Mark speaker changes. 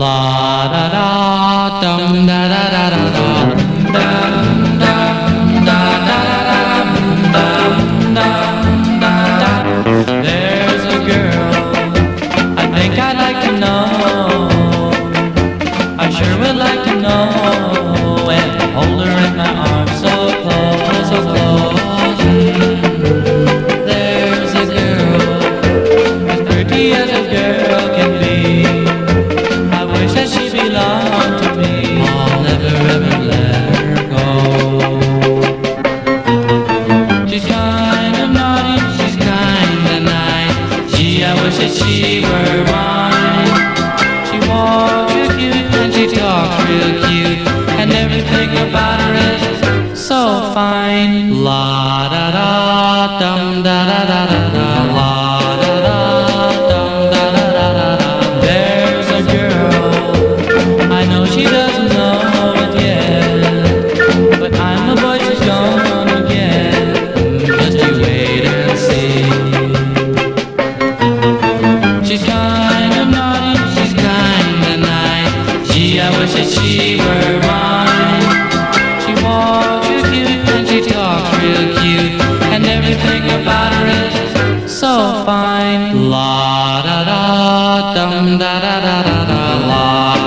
Speaker 1: La da da dum da da da da da dum dum da da da dum dum da. There's a girl I think I'd like to know. I sure would like to know and hold her in my arms so close, so close. There's a girl as pretty as a girl can be. I wish that she belonged to me. I'll never ever let her go. She's kinda naughty, she's kinda nice. Gee, I wish that she were mine. She walks real cute and she talks real cute, and everything about her is so fine. La da da dum da da da da da. La da da dum da da da da da. There's a girl, I know she doesn't know it yet, but I'm the boy she's gonna get. Just you wait and see. She's kinda naughty, she's kinda nice. Gee, I wish that she were mine. She walks real cute and she talks real cute, and everything about her is so fine. La da da dum da da da da da. La